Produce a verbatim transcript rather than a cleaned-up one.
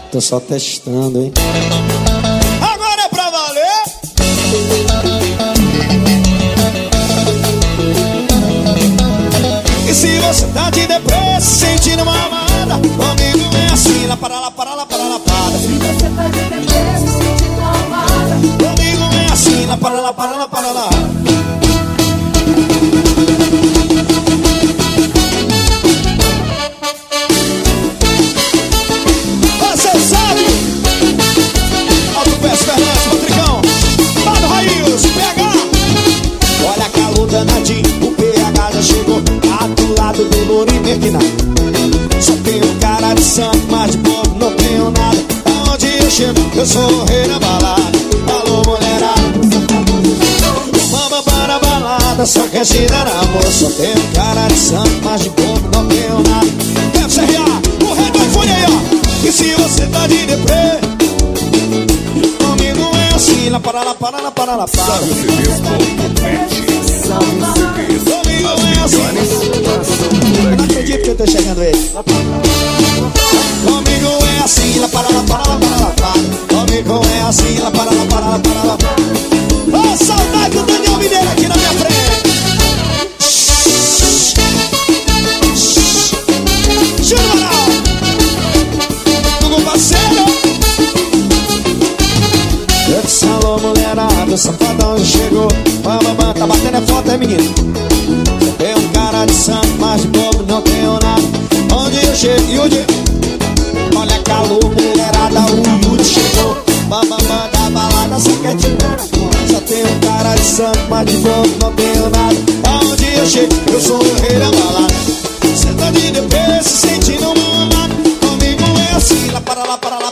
Tô só testando, hein? Agora é pra valer. E se você tá de depressa, sentindo uma amada, comigo é assim, lá para lá, para lá, para lá, para. Se você tá de depressa, sentindo uma amada, comigo é assim, lá para lá, para lá, para lá. Você sabe. Alto Peço, Fernandes, Patricão, Mano Raiz, P H. Olha a calor danadinho, o P H já chegou. Tá do lado do Lourinho Merquinado. Só tenho cara de santo, mas de bobo não tenho nada. Aonde eu chego, eu sou o rei da balada. Alô, mulherada, vamos para a balada, só quer girar amor. Só tenho cara de santo, mas de bobo não tenho nada. Deve ser o rei do iPhone aí, ó. E se você tá de deprê, comigo é assim, lá para lá, para lá, para lá, para. Salve C Ds ponto net. Salve C Ds. Comigo é assim. Eu não acredito que eu tô chegando aí. Comigo é assim, lá para lá, para lá, para lá, para. Comigo é assim, lá para lá, para lá, para lá. Ô, saudade do Daniel Mineiro aqui na minha frente. Júnior Maral, Google parceiro. Eu disse alô, mulherada, o safadão já chegou. Bambam, tá batendo é foto, é menino. Eu tenho um cara de santo, mas de bobo não tenho nada. Onde eu chego, Yudi? Olha a calor, mulherada, o Yudi chegou. Bambam da balada, só quer te dar. Só tenho um cara de santo, mas de bobo não tenho nada. Onde eu chego, eu sou o rei da balada. Cê tá de depressa, sentindo uma amada. Comigo é assim, lá para lá, para lá.